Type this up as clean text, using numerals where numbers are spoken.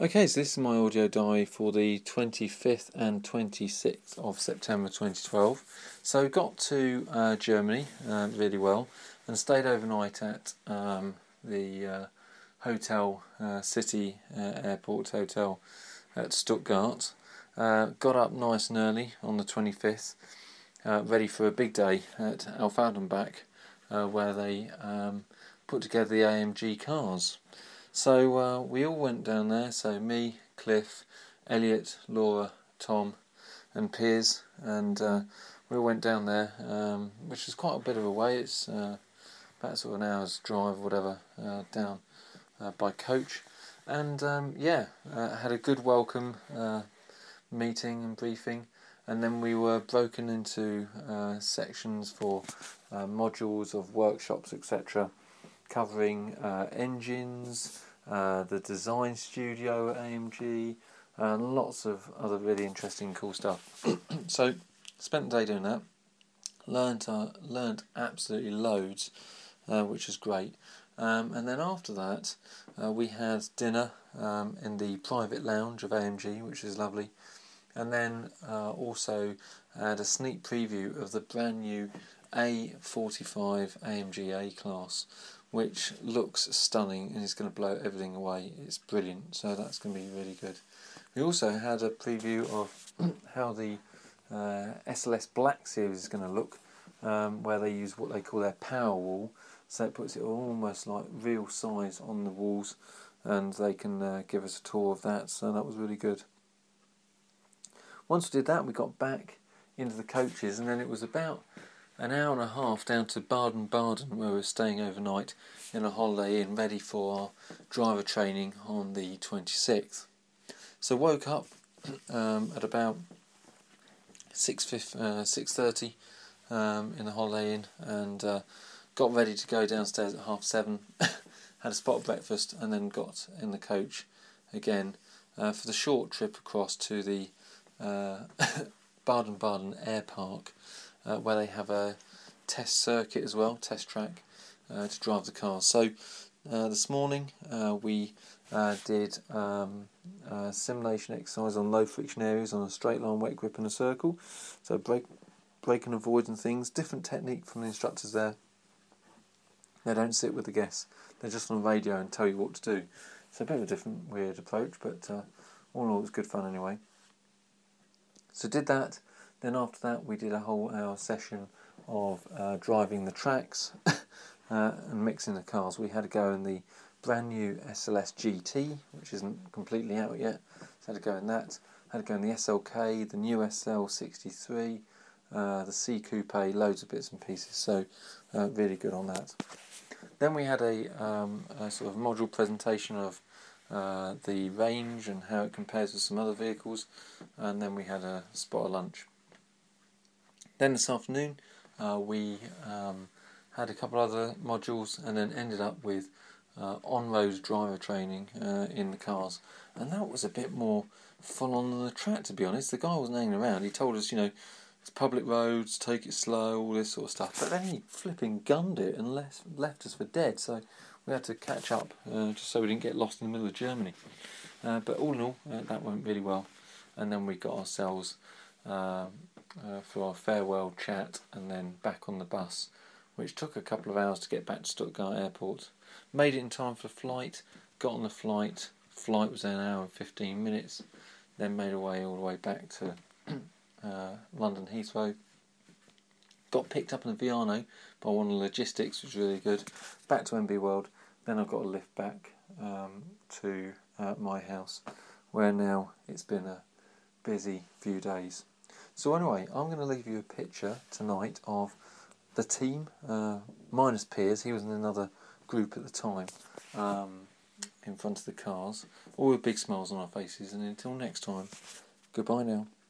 Okay, so this is my audio diary for the 25th and 26th of September 2012. So got to Germany really well and stayed overnight at the hotel, city airport hotel at Stuttgart. Got up nice and early on the 25th, ready for a big day at Auf Altenbach, where they put together the AMG cars. So we all went down there, so me, Cliff, Elliot, Laura, Tom and Piers, and we all went down there, which is quite a bit of a way. It's about sort of an hour's drive or whatever down by coach, and had a good welcome meeting and briefing, and then we were broken into sections for modules of workshops, etc., covering engines, the design studio at AMG, and lots of other really interesting cool stuff. So spent the day doing that, learned absolutely loads, which was great. And then after that we had dinner in the private lounge of AMG, which is lovely, and then also had a sneak preview of the brand new A45 AMG A-Class, which looks stunning and is going to blow everything away. It's brilliant, so that's going to be really good. We also had a preview of how the SLS Black Series is going to look, where they use what they call their power wall, so it puts it almost like real size on the walls, and they can give us a tour of that, so that was really good. Once we did that, we got back into the coaches, and then it was about an hour and a half down to Baden-Baden, where we were staying overnight in a Holiday Inn, ready for our driver training on the 26th. So woke up at about 6:30 in the Holiday Inn, and got ready to go downstairs at 7:30. Had a spot of breakfast, and then got in the coach again for the short trip across to the Baden-Baden Air Park, where they have a test circuit as well, test track, to drive the cars. So this morning we did simulation exercise on low friction areas on a straight line, wet grip and a circle. So brake and avoid and things. Different technique from the instructors there. They don't sit with the guests. They're just on the radio and tell you what to do. It's a bit of a different, weird approach, but all in all it was good fun anyway. So did that. Then after that we did a whole hour session of driving the tracks and mixing the cars. We had to go in the brand new SLS GT, which isn't completely out yet, so had to go in that. Had to go in the SLK, the new SL63, the C Coupe, loads of bits and pieces, so really good on that. Then we had a sort of module presentation of the range and how it compares with some other vehicles, and then we had a spot of lunch. Then this afternoon we had a couple other modules, and then ended up with on-road driver training in the cars, and that was a bit more full on than the track, to be honest. The guy wasn't hanging around. He told us, it's public roads, take it slow, all this sort of stuff, but then he flipping gunned it and left us for dead, so we had to catch up just so we didn't get lost in the middle of Germany. But all in all, that went really well, and then we got ourselves for our farewell chat, and then back on the bus, which took a couple of hours to get back to Stuttgart Airport. Made it in time for the flight, got on the flight was an hour and 15 minutes, then made our way all the way back to London Heathrow. Got picked up in a Viano by one of the logistics, which was really good. Back to MB World, then I got a lift back to my house, where now it's been a busy few days. So anyway, I'm going to leave you a picture tonight of the team, minus Piers. He was in another group at the time, in front of the cars, all with big smiles on our faces, and until next time, goodbye now.